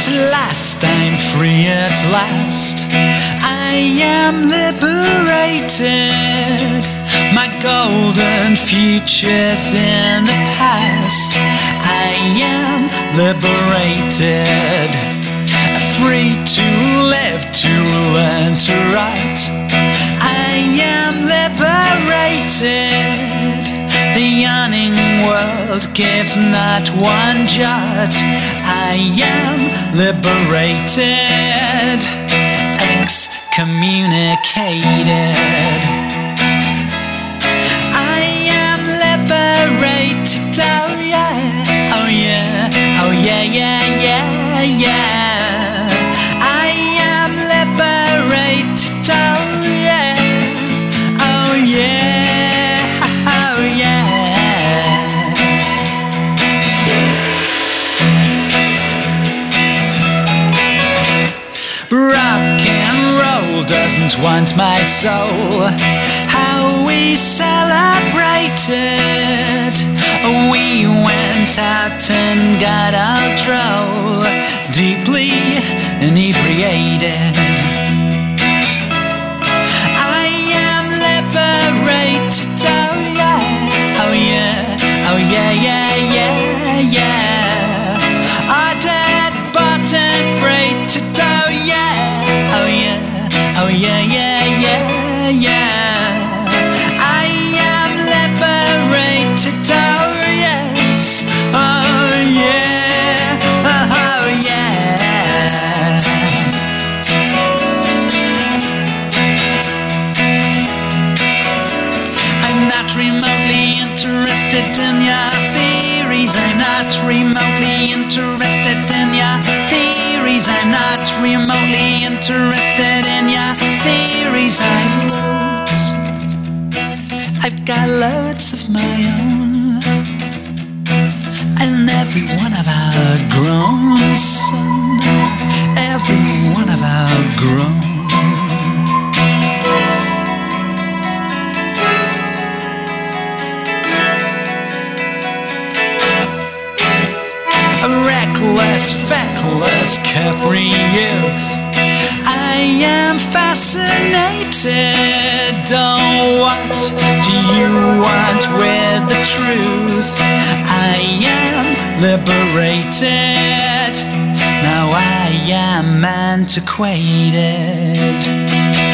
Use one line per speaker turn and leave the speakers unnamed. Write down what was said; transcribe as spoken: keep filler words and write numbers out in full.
last, I'm free at last. I am liberated. My golden future's in the past. I am liberated. Free to live, to learn, to write. I am liberated. The yawning world gives not one jot. I am liberated. Excommunicated. I am liberated. Oh yeah, oh yeah, oh yeah, yeah, yeah, yeah. I am liberated. Oh yeah, oh yeah, oh yeah. Rock and roll doesn't want my soul. How we celebrated. We went out and got our droll, deeply inebriated. I am liberated. Oh yeah, oh yeah, oh yeah, yeah, yeah, yeah. Our dead button freighted. Oh yeah, oh yeah, oh yeah, yeah, yeah, yeah. I am liberated. Oh yes, oh yeah, oh yeah. I'm not remotely interested in your theories. I'm not remotely interested in your theories. I'm not remotely interested in your theories. I wrote, I've got loads of my own, and every one of our grown, son, every one of our grown. A reckless, feckless, carefree youth. I am fascinated. Oh, what do you want with the truth? I am liberated. Now I am antiquated.